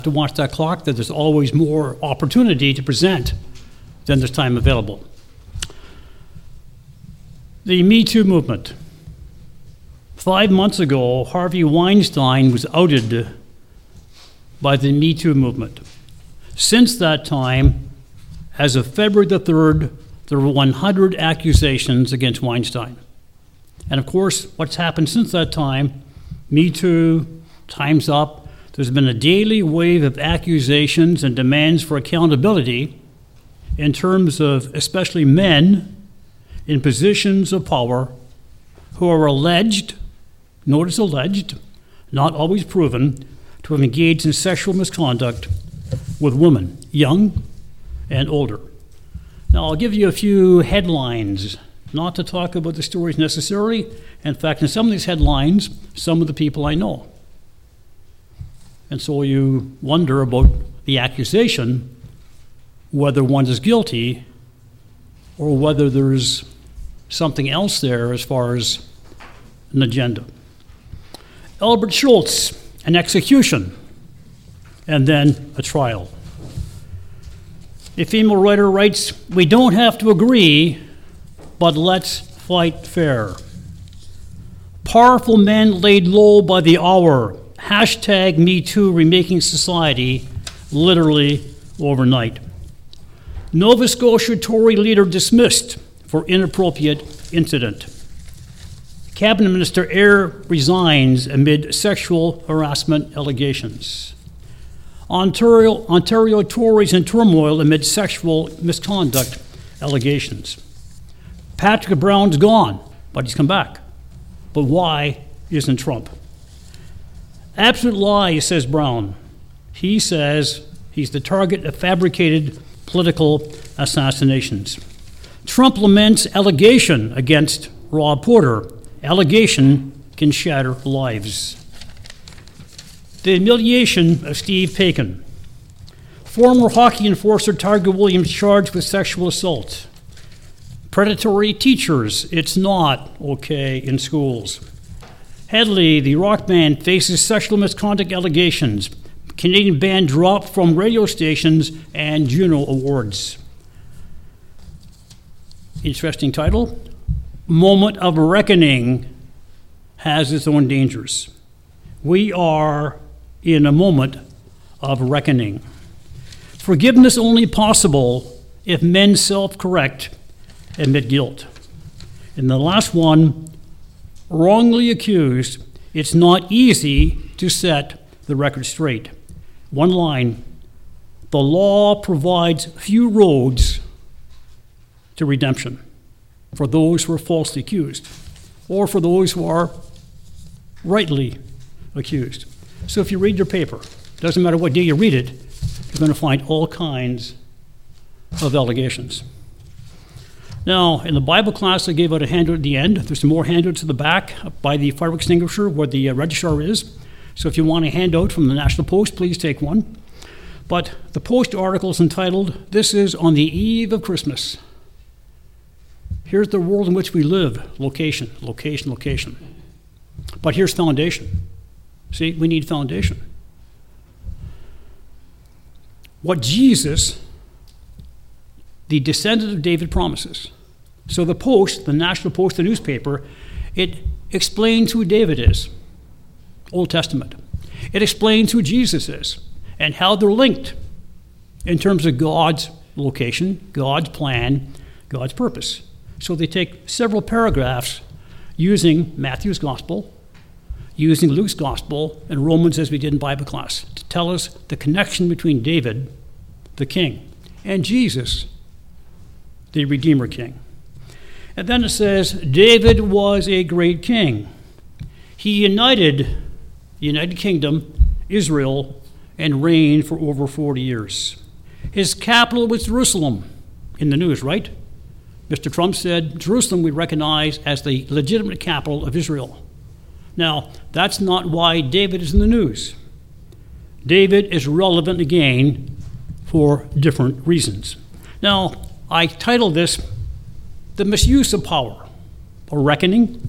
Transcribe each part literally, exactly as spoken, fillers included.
To watch that clock, that there's always more opportunity to present than there's time available. The Me Too movement. Five months ago, Harvey Weinstein was outed by the Me Too movement. Since that time, as of February the third, there were one hundred accusations against Weinstein. And of course, what's happened since that time, Me Too, Time's Up, there's been a daily wave of accusations and demands for accountability in terms of especially men in positions of power who are alleged, notice alleged, not always proven, to have engaged in sexual misconduct with women, young and older. Now, I'll give you a few headlines, not to talk about the stories necessarily. In fact, in some of these headlines, some of the people I know. And so you wonder about the accusation, whether one is guilty or whether there's something else there as far as an agenda. Albert Schultz, an execution, and then a trial. A female writer writes, "We don't have to agree, but let's fight fair." Powerful men laid low by the hour. Hashtag Me Too remaking society literally overnight. Nova Scotia Tory leader dismissed for inappropriate incident. Cabinet Minister Ayr resigns amid sexual harassment allegations. Ontario, Ontario Tories in turmoil amid sexual misconduct allegations. Patrick Brown's gone, but he's come back. But why isn't Trump? Absolute lie, says Brown. He says he's the target of fabricated political assassinations. Trump laments allegation against Rob Porter. Allegation can shatter lives. The humiliation of Steve Paikin. Former hockey enforcer Tiger Williams charged with sexual assault. Predatory teachers, it's not okay in schools. Hedley, the rock band, faces sexual misconduct allegations. Canadian band dropped from radio stations and Juno Awards. Interesting title. Moment of Reckoning has its own dangers. We are in a moment of reckoning. Forgiveness only possible if men self-correct, admit guilt. And the last one, wrongly accused, it's not easy to set the record straight. One line, the law provides few roads to redemption for those who are falsely accused or for those who are rightly accused. So if you read your paper, doesn't matter what day you read it, you're going to find all kinds of allegations. Now, in the Bible class, I gave out a handout at the end. There's some more handouts at the back by the fire extinguisher where the uh, registrar is. So if you want a handout from the National Post, please take one. But the Post article is entitled, "This is on the Eve of Christmas." Here's the world in which we live. Location, location, location. But here's foundation. See, we need foundation. What Jesus, the descendant of David, promises. So the Post, the National Post, the newspaper, it explains who David is, Old Testament. It explains who Jesus is and how they're linked in terms of God's location, God's plan, God's purpose. So they take several paragraphs using Matthew's Gospel, using Luke's Gospel, and Romans, as we did in Bible class, to tell us the connection between David, the king, and Jesus, the Redeemer King. And then it says, David was a great king. He united the United Kingdom, Israel, and reigned for over forty years. His capital was Jerusalem. In the news, right? Mister Trump said, Jerusalem we recognize as the legitimate capital of Israel. Now, that's not why David is in the news. David is relevant again for different reasons. Now, I titled this, The Misuse of Power, or Reckoning,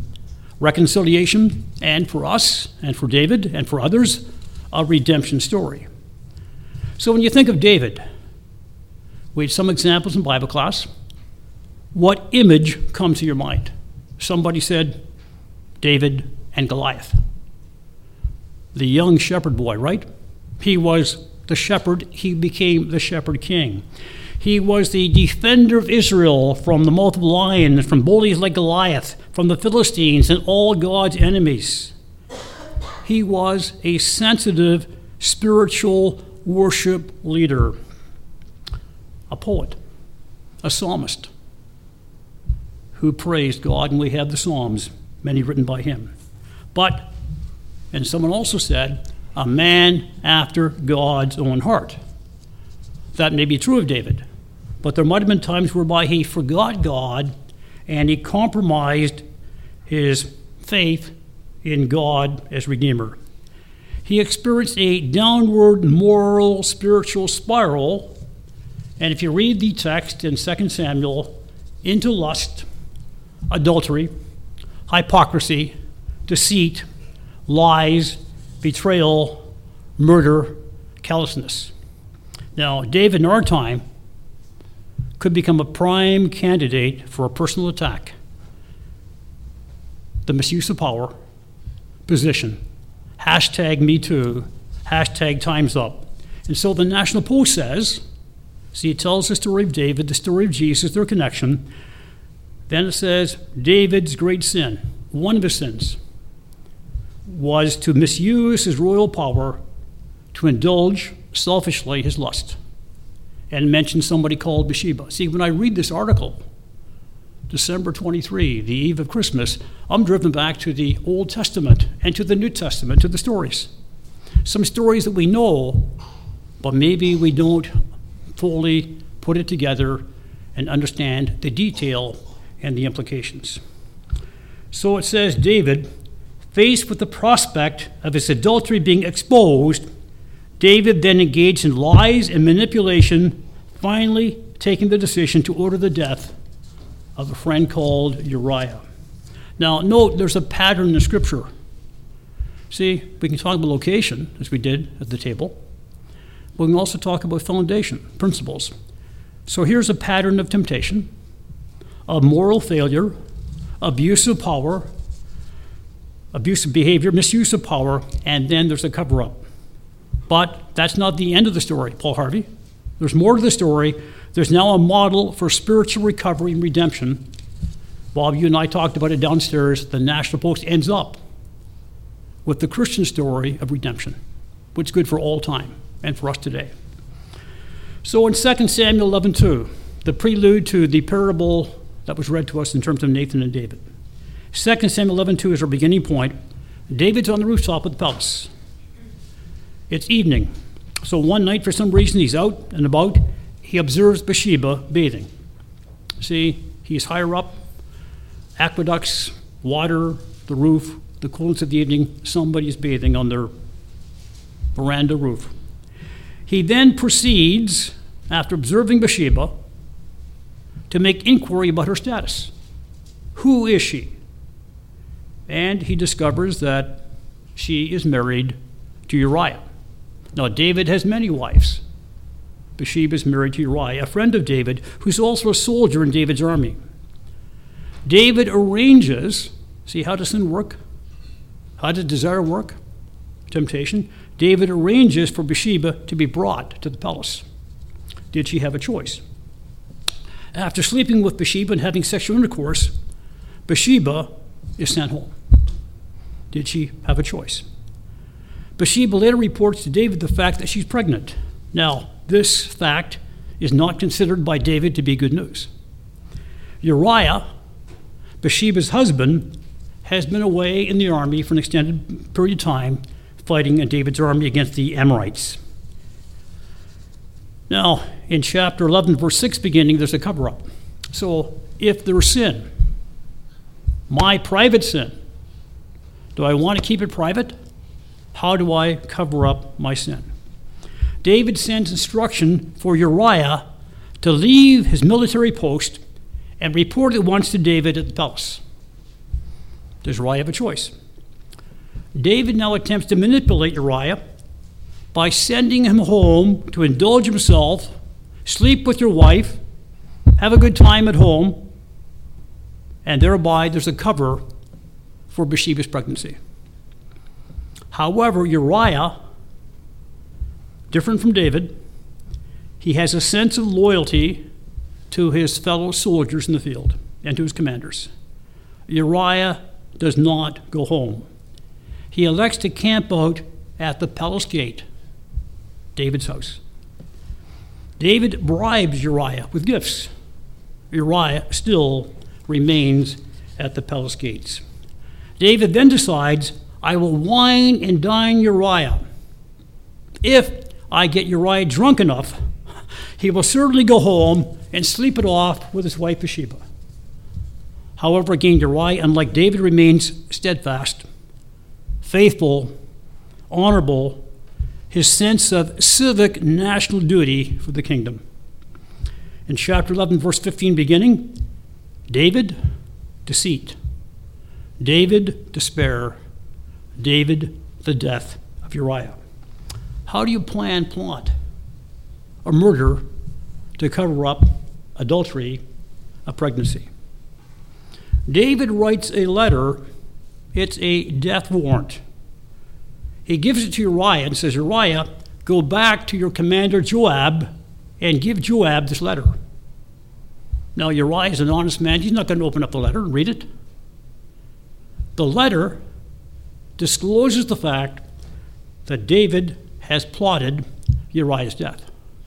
Reconciliation, and for us, and for David, and for others, a redemption story. So when you think of David, we had some examples in Bible class. What image comes to your mind? Somebody said David and Goliath. The young shepherd boy, right? He was the shepherd. He became the shepherd king. He was the defender of Israel from the mouth of lions, from bullies like Goliath, from the Philistines and all God's enemies. He was a sensitive, spiritual worship leader, a poet, a psalmist who praised God, and we have the Psalms, many written by him. But, and someone also said, a man after God's own heart. That may be true of David, but there might have been times whereby he forgot God and he compromised his faith in God as Redeemer. He experienced a downward moral, spiritual spiral, and if you read the text in Second Samuel, into lust, adultery, hypocrisy, deceit, lies, betrayal, murder, callousness. Now, David in our time could become a prime candidate for a personal attack. The misuse of power, position, hashtag Me Too, hashtag Time's Up. And so the National Post says, see, it tells the story of David, the story of Jesus, their connection. Then it says, David's great sin, one of his sins, was to misuse his royal power to indulge selfishly his lust, and mention somebody called Bathsheba. See, when I read this article, December twenty-third, the eve of Christmas, I'm driven back to the Old Testament and to the New Testament, to the stories. Some stories that we know, but maybe we don't fully put it together and understand the detail and the implications. So it says, David, faced with the prospect of his adultery being exposed, David then engaged in lies and manipulation, finally taking the decision to order the death of a friend called Uriah. Now, note there's a pattern in the Scripture. See, we can talk about location, as we did at the table, but we can also talk about foundation, principles. So here's a pattern of temptation, of moral failure, abuse of power, abusive behavior, misuse of power, and then there's a cover-up. But that's not the end of the story, Paul Harvey. There's more to the story. There's now a model for spiritual recovery and redemption. Bob, you and I talked about it downstairs. The National Post ends up with the Christian story of redemption, which is good for all time and for us today. So in Second Samuel eleven two, the prelude to the parable that was read to us in terms of Nathan and David. Second Samuel eleven two is our beginning point. David's on the rooftop of the palace. It's evening. So one night, for some reason, he's out and about. He observes Bathsheba bathing. See, he's higher up. Aqueducts, water, the roof, the coolness of the evening. Somebody's bathing on their veranda roof. He then proceeds, after observing Bathsheba, to make inquiry about her status. Who is she? And he discovers that she is married to Uriah. Now, David has many wives. Bathsheba is married to Uriah, a friend of David, who's also a soldier in David's army. David arranges, see, how does sin work? How does desire work? Temptation. David arranges for Bathsheba to be brought to the palace. Did she have a choice? After sleeping with Bathsheba and having sexual intercourse, Bathsheba is sent home. Did she have a choice? Bathsheba later reports to David the fact that she's pregnant. Now, this fact is not considered by David to be good news. Uriah, Bathsheba's husband, has been away in the army for an extended period of time, fighting in David's army against the Amorites. Now, in chapter eleven, verse six beginning, there's a cover-up. So, if there's sin, my private sin, do I want to keep it private? How do I cover up my sin? David sends instruction for Uriah to leave his military post and report at once to David at the palace. Does Uriah have a choice? David now attempts to manipulate Uriah by sending him home to indulge himself, sleep with your wife, have a good time at home, and thereby there's a cover for Bathsheba's pregnancy. However, Uriah, different from David, he has a sense of loyalty to his fellow soldiers in the field and to his commanders. Uriah does not go home. He elects to camp out at the palace gate, David's house. David bribes Uriah with gifts. Uriah still remains at the palace gates. David then decides, I will wine and dine Uriah. If I get Uriah drunk enough, he will certainly go home and sleep it off with his wife Bathsheba. However, again, Uriah, unlike David, remains steadfast, faithful, honorable, his sense of civic national duty for the kingdom. In chapter eleven, verse fifteen beginning, David, deceit. David, despair. David, the death of Uriah. How do you plan, plot a murder to cover up adultery, a pregnancy? David writes a letter. It's a death warrant. He gives it to Uriah and says, Uriah, go back to your commander Joab and give Joab this letter. Now, Uriah is an honest man. He's not going to open up the letter and read it. The letter discloses the fact that David has plotted Uriah's death.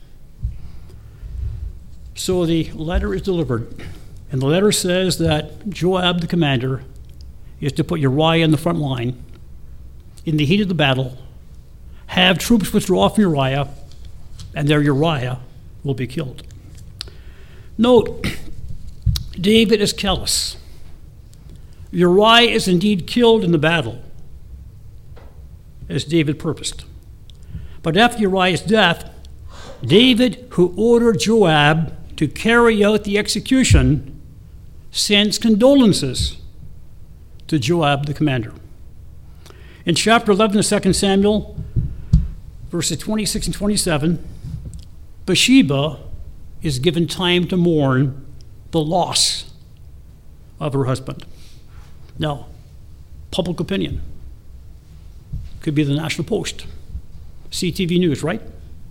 So the letter is delivered, and the letter says that Joab, the commander, is to put Uriah in the front line in the heat of the battle, have troops withdraw from Uriah, and their Uriah will be killed. Note, David is callous. Uriah is indeed killed in the battle, as David purposed. But after Uriah's death, David, who ordered Joab to carry out the execution, sends condolences to Joab, the commander. In chapter eleven of Second Samuel, verses twenty-six and twenty-seven, Bathsheba is given time to mourn the loss of her husband. Now, public opinion. Could be the National Post, C T V News, right?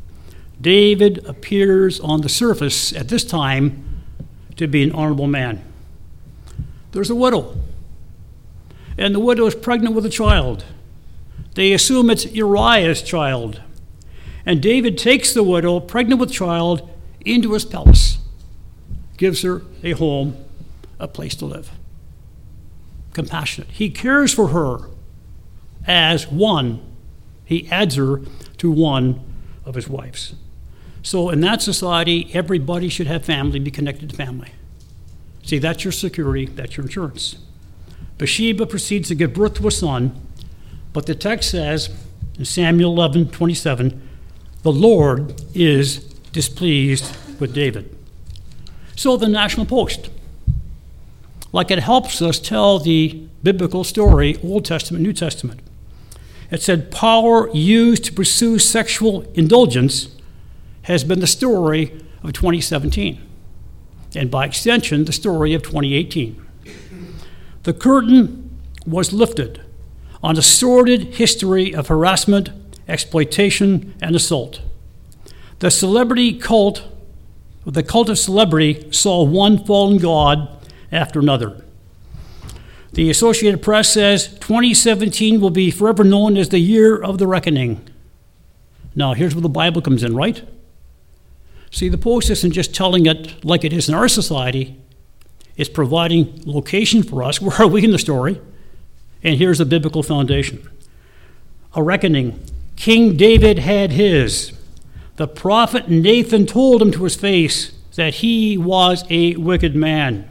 David appears on the surface at this time to be an honorable man. There's a widow, and the widow is pregnant with a child. They assume it's Uriah's child. And David takes the widow, pregnant with child, into his palace, gives her a home, a place to live. Compassionate. He cares for her as one. He adds her to one of his wives. So in that society, everybody should have family, be connected to family. See, that's your security, that's your insurance. Bathsheba proceeds to give birth to a son, but the text says in Samuel eleven twenty-seven, the Lord is displeased with David. So the National Post, like it helps us tell the biblical story, Old Testament, New Testament. It said power used to pursue sexual indulgence has been the story of twenty seventeen, and by extension, the story of twenty eighteen. The curtain was lifted on a sordid history of harassment, exploitation, and assault. The celebrity cult, the cult of celebrity, saw one fallen god after another. The Associated Press says twenty seventeen will be forever known as the year of the reckoning. Now, here's where the Bible comes in, right? See, the Post isn't just telling it like it is in our society. It's providing location for us. Where are we in the story? And here's the biblical foundation. A reckoning. King David had his. The prophet Nathan told him to his face that he was a wicked man.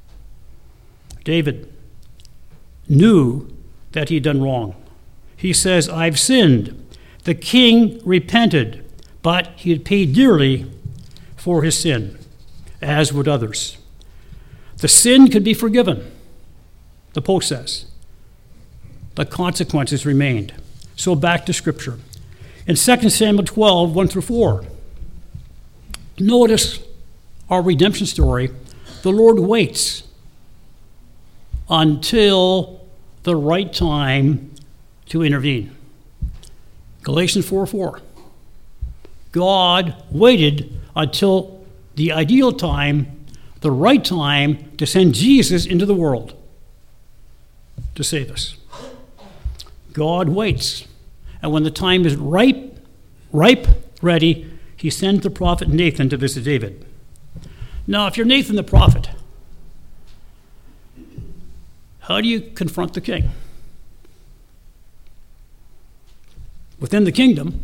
David knew that he'd done wrong. He says, I've sinned. The king repented, but he had paid dearly for his sin, as would others. The sin could be forgiven, the Post says. The consequences remained. So back to Scripture. In Second Samuel twelve, one through four, notice our redemption story. The Lord waits until the right time to intervene. Galatians four four. God waited until the ideal time, the right time, to send Jesus into the world to save us. God waits. And when the time is ripe, ripe, ready, he sends the prophet Nathan to visit David. Now, if you're Nathan the prophet, how do you confront the king? Within the kingdom,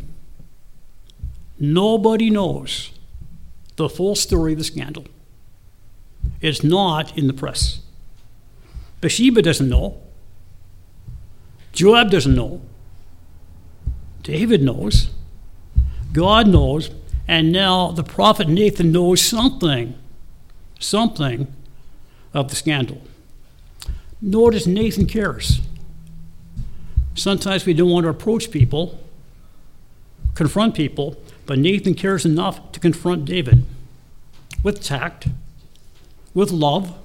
nobody knows the full story of the scandal. It's not in the press. Bathsheba doesn't know. Joab doesn't know. David knows. God knows. And now the prophet Nathan knows something, something of the scandal. Notice Nathan cares. Sometimes we don't want to approach people, confront people, but Nathan cares enough to confront David with tact, with love,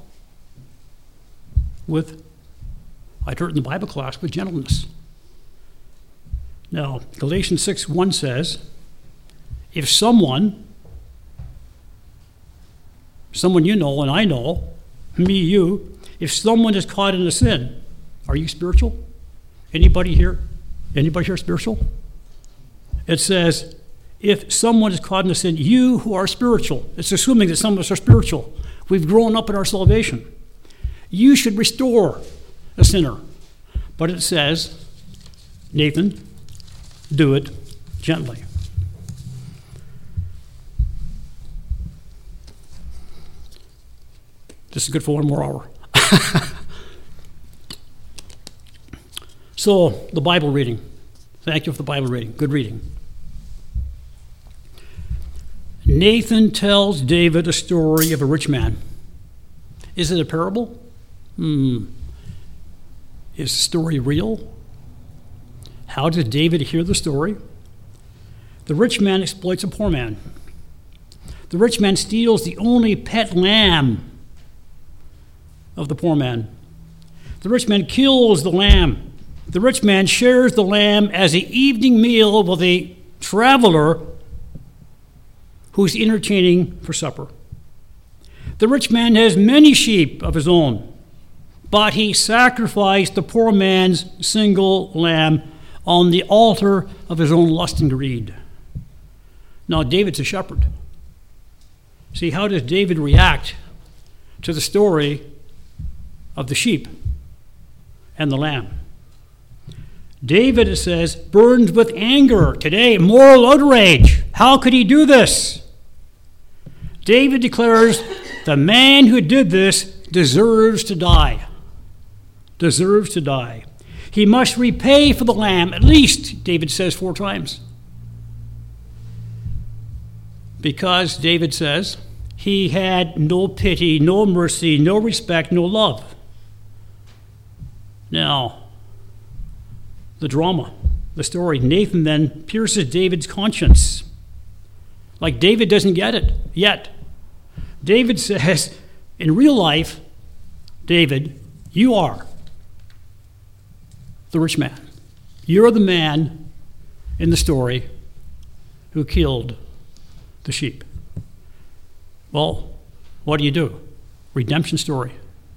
with, I heard in the Bible class, with gentleness. Now, Galatians six one says, if someone, someone you know and I know, me, you, if someone is caught in a sin, are you spiritual? Anybody here? Anybody here spiritual? It says, if someone is caught in a sin, you who are spiritual, it's assuming that some of us are spiritual. We've grown up in our salvation. You should restore a sinner. But it says, Nathan, do it gently. This is good for one more hour. So, the Bible reading. Thank you for the Bible reading. Good reading. Nathan tells David a story of a rich man. Is it a parable? Hmm. Is the story real? How did David hear the story? The rich man exploits a poor man. The rich man steals the only pet lamb of the poor man. The rich man kills the lamb. The rich man shares the lamb as an evening meal with a traveler who's entertaining for supper. The rich man has many sheep of his own, but he sacrificed the poor man's single lamb on the altar of his own lust and greed. Now, David's a shepherd. See, how does David react to the story of the sheep and the lamb? David, it says, burns with anger today, moral outrage. How could he do this? David declares, the man who did this deserves to die. Deserves to die. He must repay for the lamb, at least, David says four times. Because, David says, he had no pity, no mercy, no respect, no love. Now, the drama, the story. Nathan then pierces David's conscience. Like David doesn't get it yet. David says, in real life, David, you are the rich man. You're the man in the story who killed the sheep. Well, what do you do? Redemption story.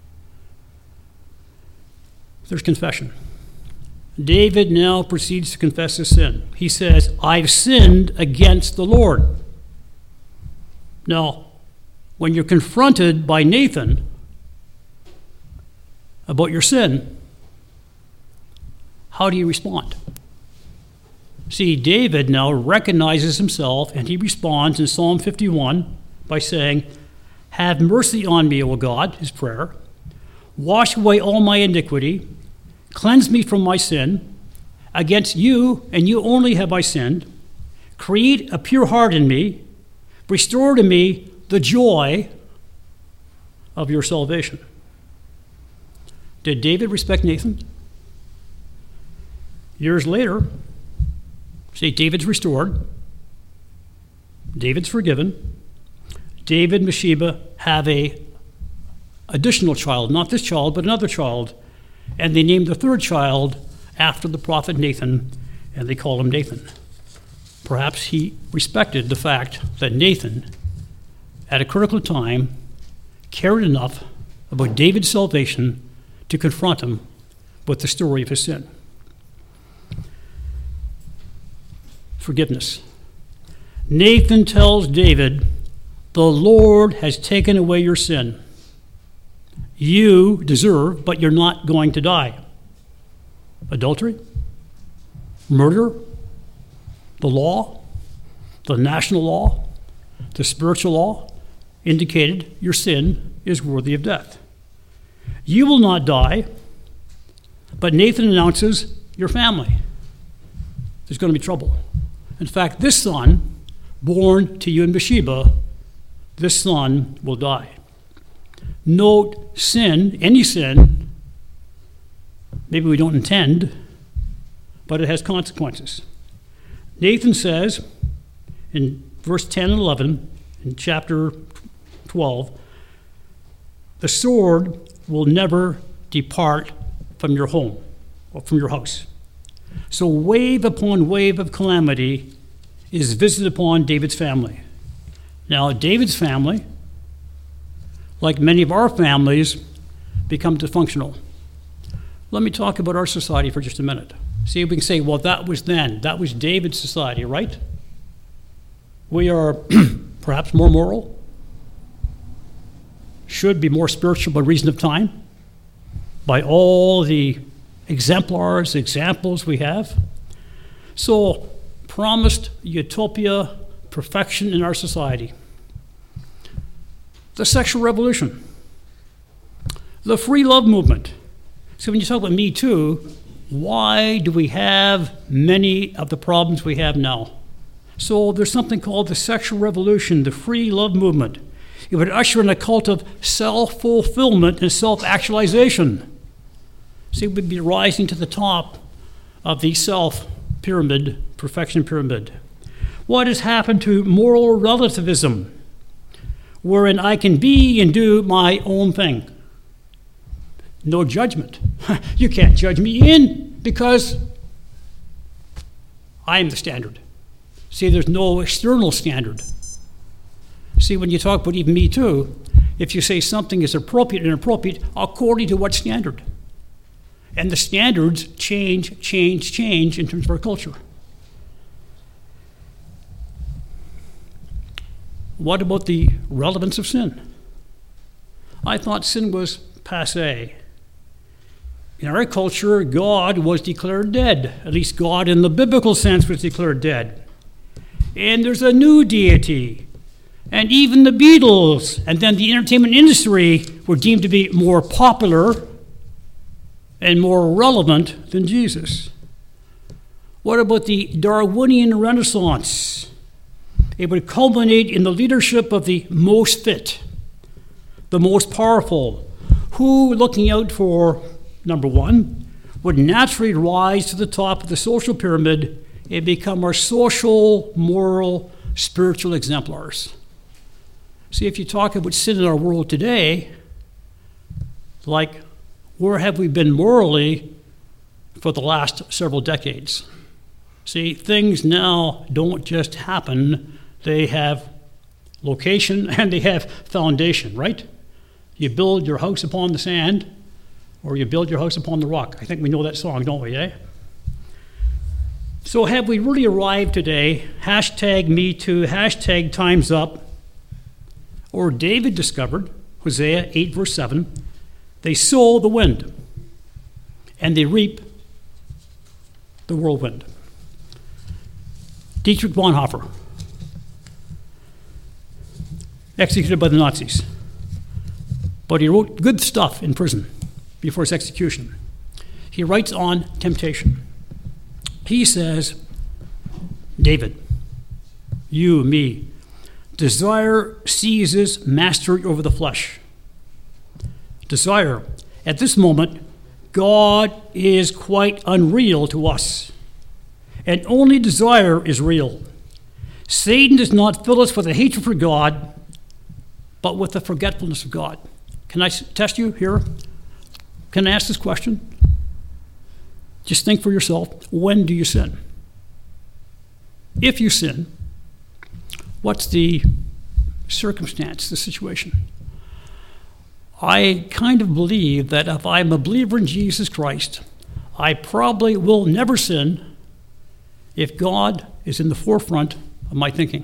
There's confession. David now proceeds to confess his sin. He says, I've sinned against the Lord. Now, when you're confronted by Nathan about your sin, how do you respond? See, David now recognizes himself and he responds in Psalm fifty-one by saying, have mercy on me, O God, his prayer. Wash away all my iniquity. Cleanse me from my sin. Against you, and you only have I sinned. Create a pure heart in me. Restore to me the joy of your salvation. Did David respect Nathan? Years later, See, David's restored. David's forgiven. David and Bathsheba have a additional child, not this child, but another child. And they named the third child after the prophet Nathan, and they call him Nathan. Perhaps he respected the fact that Nathan, at a critical time, cared enough about David's salvation to confront him with the story of his sin. Forgiveness. Nathan tells David, "The Lord has taken away your sin. You deserve, but you're not going to die." Adultery, murder, the law, the national law, the spiritual law indicated your sin is worthy of death. You will not die, but Nathan announces your family. There's going to be trouble. In fact, this son, born to you and Bathsheba, this son will die. Note, sin, any sin, maybe we don't intend, but it has consequences. Nathan says in verse ten and eleven, in chapter twelve, the sword will never depart from your home or from your house. So wave upon wave of calamity is visited upon David's family. Now, David's family, like many of our families, become dysfunctional. Let me talk about our society for just a minute. See, we can say, well, that was then. That was David's society, right? We are perhaps more moral, should be more spiritual by reason of time, by all the exemplars, examples we have. So, promised utopia, perfection in our society. The sexual revolution. The free love movement. So when you talk about Me Too, why do we have many of the problems we have now? So there's something called the sexual revolution, the free love movement. It would usher in a cult of self-fulfillment and self-actualization. See, we'd be rising to the top of the self-pyramid, perfection pyramid. What has happened to moral relativism, wherein I can be and do my own thing? No judgment. You can't judge me in because I am the standard. See, there's no external standard. See, when you talk about even Me Too, if you say something is appropriate and inappropriate, according to what standard? And the standards change, change, change in terms of our culture. What about the relevance of sin? I thought sin was passé. In our culture, God was declared dead. At least God in the biblical sense was declared dead. And there's a new deity. And even the Beatles and then the entertainment industry were deemed to be more popular and more relevant than Jesus. What about the Darwinian Renaissance? It would culminate in the leadership of the most fit, the most powerful, who, looking out for, number one, would naturally rise to the top of the social pyramid and become our social, moral, spiritual exemplars. See, if you talk about sin in our world today, like, where have we been morally for the last several decades? See, things now don't just happen. They have location and they have foundation, right? You build your house upon the sand or you build your house upon the rock. I think we know that song, don't we, eh? So have we really arrived today? Hashtag Me Too, hashtag Time's Up. Or David discovered, Hosea eight verse seven, they sow the wind and they reap the whirlwind. Dietrich Bonhoeffer, executed by the Nazis, but he wrote good stuff in prison before his execution. He writes on temptation. He says, David, you, me, desire seizes mastery over the flesh. Desire. At this moment, God is quite unreal to us. and only desire is real. Satan does not fill us with a hatred for God, but with the forgetfulness of God. Can I test you here? Can I ask this question? Just think for yourself. When do you sin? If you sin, what's the circumstance, the situation? I kind of believe that if I'm a believer in Jesus Christ, I probably will never sin if God is in the forefront of my thinking.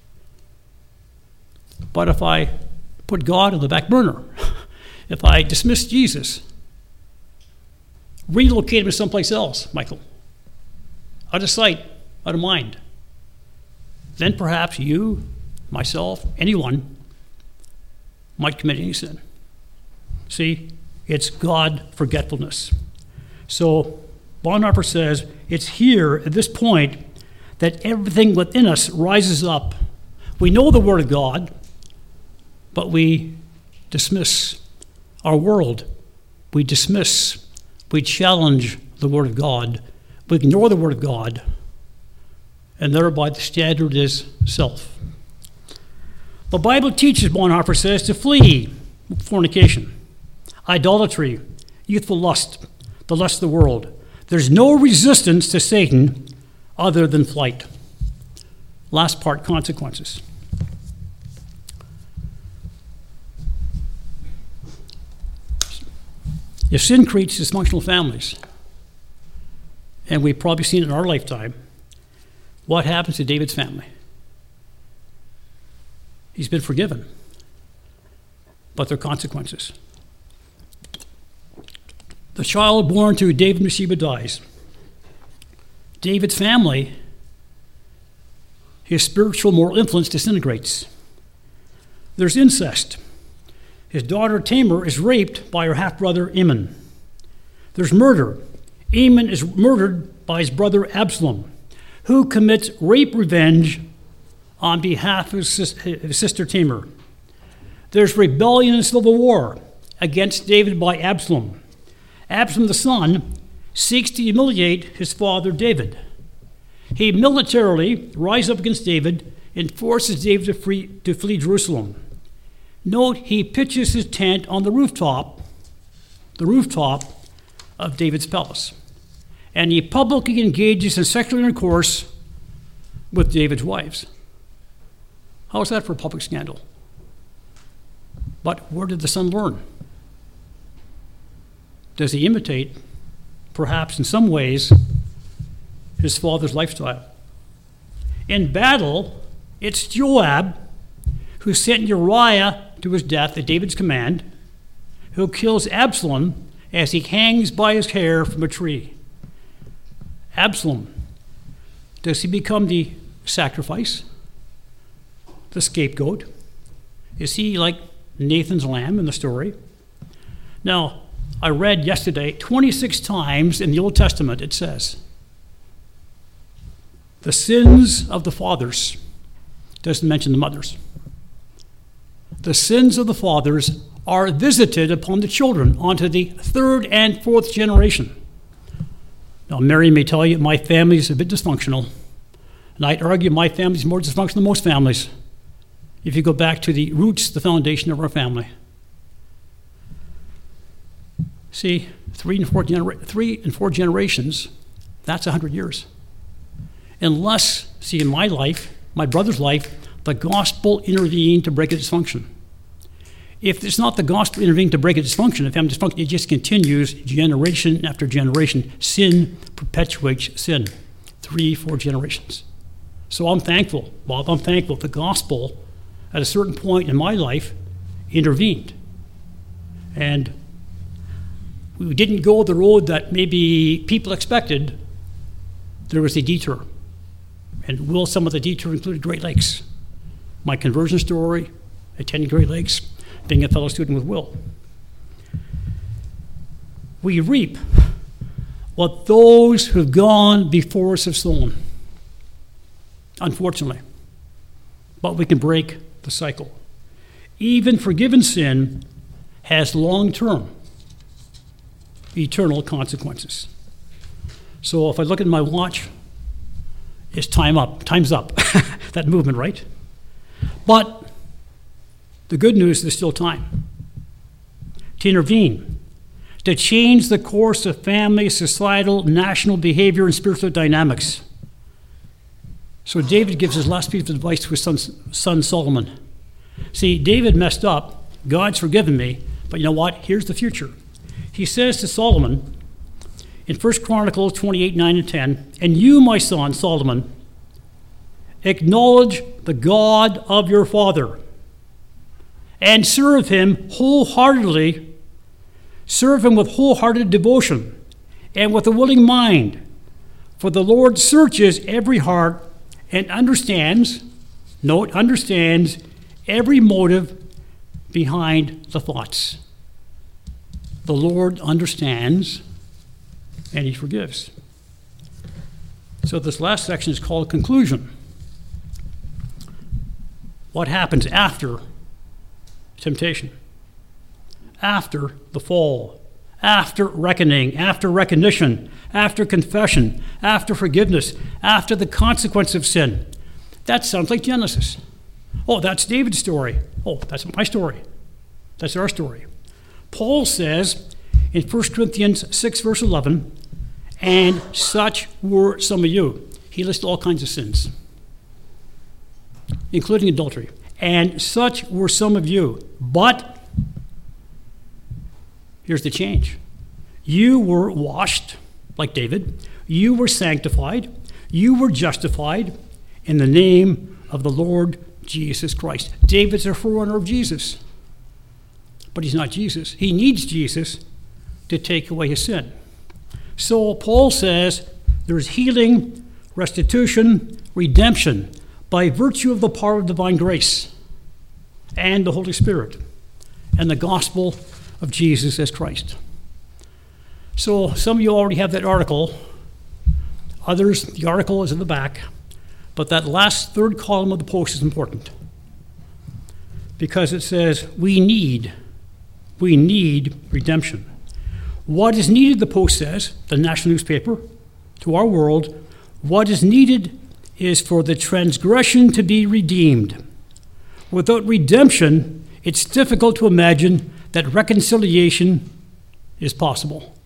But if I put God on the back burner, if I dismiss Jesus, relocate him to someplace else, Michael, out of sight, out of mind, then perhaps you, myself, anyone might commit any sin. See, it's God forgetfulness. So Bonhoeffer says it's here at this point that everything within us rises up. We know the Word of God, but we dismiss our world. We dismiss, we challenge the Word of God. We ignore the Word of God, and thereby the standard is self. The Bible teaches, Bonhoeffer says, to flee fornication, idolatry, youthful lust, the lust of the world. There's no resistance to Satan other than flight. Last part, consequences. If sin creates dysfunctional families, and we've probably seen it in our lifetime, what happens to David's family? He's been forgiven, but there are consequences. The child born to David and Bathsheba dies. David's family, his spiritual moral influence disintegrates. There's incest. His daughter Tamar is raped by her half-brother Amnon. There's murder. Amnon is murdered by his brother Absalom, who commits rape revenge on behalf of his sister Tamar. There's rebellion and civil war against David by Absalom. Absalom the son seeks to humiliate his father David. He militarily rises up against David and forces David to, free, to flee Jerusalem. Note, he pitches his tent on the rooftop, the rooftop of David's palace, and he publicly engages in sexual intercourse with David's wives. How is that for a public scandal? But where did the son learn? Does he imitate, perhaps in some ways, his father's lifestyle? In battle, it's Joab who sent Uriah to his death at David's command, who kills Absalom as he hangs by his hair from a tree. Absalom, does he become the sacrifice, the scapegoat? Is he like Nathan's lamb in the story? Now, I read yesterday twenty-six times in the Old Testament it says, the sins of the fathers, doesn't mention the mothers. The sins of the fathers are visited upon the children, onto the third and fourth generation. Now, Mary may tell you my family is a bit dysfunctional, and I'd argue my family is more dysfunctional than most families if you go back to the roots, the foundation of our family. See, three and four, genera- three and four generations, that's one hundred years. Unless, see, in my life, my brother's life, the gospel intervened to break a dysfunction. If it's not the gospel intervening to break a dysfunction, if I'm dysfunction, it just continues generation after generation. Sin perpetuates sin. Three, four generations. So I'm thankful, Bob, I'm thankful the gospel, at a certain point in my life, intervened. And we didn't go the road that maybe people expected. There was a detour. And will some of the detour included Great Lakes? My conversion story, attending Great Lakes, being a fellow student with Will. We reap what those who've gone before us have sown, unfortunately. But we can break the cycle. Even forgiven sin has long-term, eternal consequences. So if I look at my watch, it's time up, time's up, that movement, right? But the good news is there's still time to intervene, to change the course of family, societal, national behavior, and spiritual dynamics. So David gives his last piece of advice to his son, son Solomon. See, David messed up. God's forgiven me. But you know what? Here's the future. He says to Solomon in First Chronicles twenty-eight, nine and ten, "And you, my son, Solomon, acknowledge the God of your father and serve him wholeheartedly. Serve him with wholehearted devotion and with a willing mind. For the Lord searches every heart and understands, note, understands every motive behind the thoughts." The Lord understands and he forgives. So this last section is called conclusion. What happens after temptation? After the fall, after reckoning, after recognition, after confession, after forgiveness, after the consequence of sin. That sounds like Genesis. Oh, that's David's story. Oh, that's my story. That's our story. Paul says in First Corinthians six, verse eleven, "And such were some of you." He lists all kinds of sins, including adultery. "And such were some of you. But," here's the change, "you were washed," like David, "you were sanctified, you were justified in the name of the Lord Jesus Christ." David's a forerunner of Jesus. But he's not Jesus. He needs Jesus to take away his sin. So Paul says there's healing, restitution, redemption by virtue of the power of divine grace and the Holy Spirit and the gospel of Jesus as Christ. So some of you already have that article. Others, the article is in the back. But that last third column of the post is important because it says we need We need redemption. What is needed, the Post says, the national newspaper, to our world, what is needed is for the transgression to be redeemed. Without redemption, it's difficult to imagine that reconciliation is possible.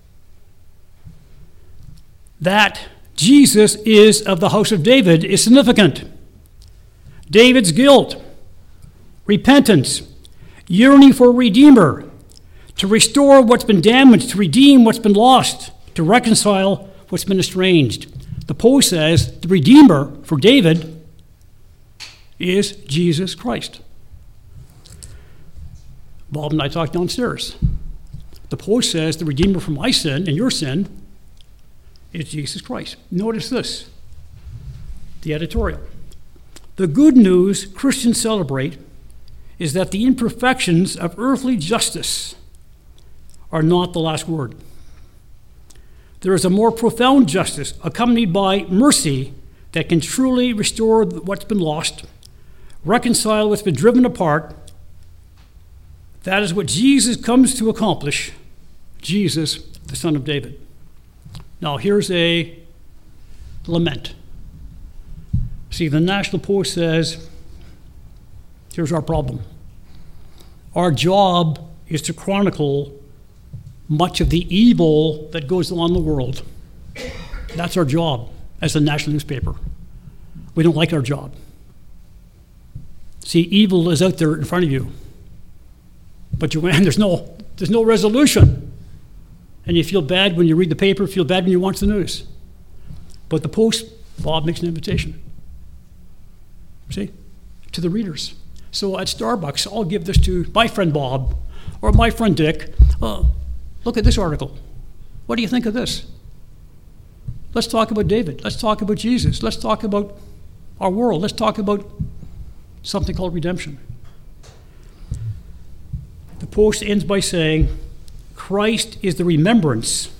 That Jesus is of the house of David is significant. David's guilt, repentance, yearning for a redeemer, to restore what's been damaged, to redeem what's been lost, to reconcile what's been estranged. The Post says the Redeemer for David is Jesus Christ. Bob and I talked downstairs. The Post says the Redeemer for my sin and your sin is Jesus Christ. Notice this, the editorial. "The good news Christians celebrate is that the imperfections of earthly justice are not the last word. There is a more profound justice accompanied by mercy that can truly restore what's been lost, reconcile what's been driven apart. That is what Jesus comes to accomplish, Jesus, the Son of David." Now here's a lament. See, the National Post says, here's our problem. Our job is to chronicle much of the evil that goes on in the world. That's our job as a national newspaper. We don't like our job. See, evil is out there in front of you. But Joanne, there's no, there's no resolution. And you feel bad when you read the paper, feel bad when you watch the news. But the Post, Bob makes an invitation. See, to the readers. So at Starbucks, I'll give this to my friend Bob or my friend Dick. Uh, look at this article. What do you think of this? Let's talk about David. Let's talk about Jesus. Let's talk about our world. Let's talk about something called redemption. The Post ends by saying, Christ is the remembrance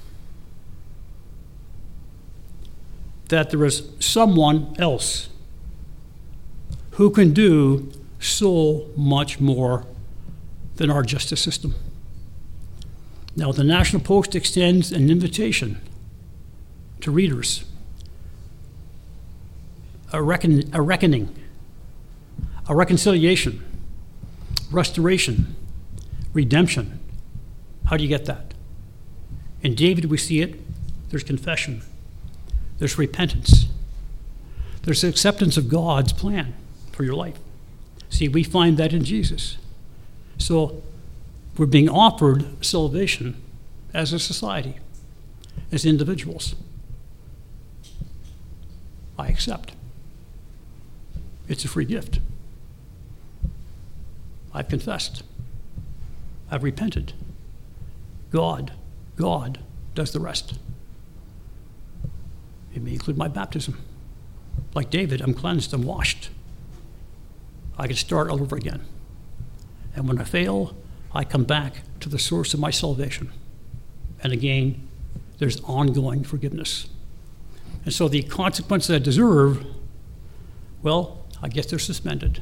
that there is someone else who can do so much more than our justice system. Now, the National Post extends an invitation to readers. a, reckon, a reckoning, a reconciliation, restoration, redemption. How do you get that? In David, we see it. There's confession. There's repentance. There's acceptance of God's plan for your life. See, we find that in Jesus. So we're being offered salvation as a society, as individuals. I accept. It's a free gift. I've confessed. I've repented. God, God does the rest. It may include my baptism. Like David, I'm cleansed, I'm washed. I can start all over again. And when I fail, I come back to the source of my salvation. And again, there's ongoing forgiveness. And so the consequences I deserve, well, I guess they're suspended.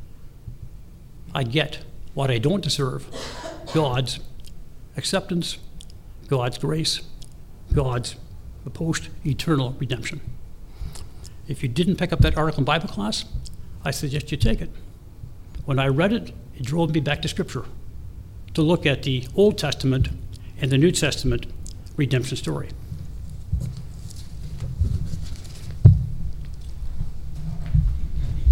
I get what I don't deserve: God's acceptance, God's grace, God's post-eternal redemption. If you didn't pick up that article in Bible class, I suggest you take it. When I read it, it drove me back to Scripture to look at the Old Testament and the New Testament redemption story.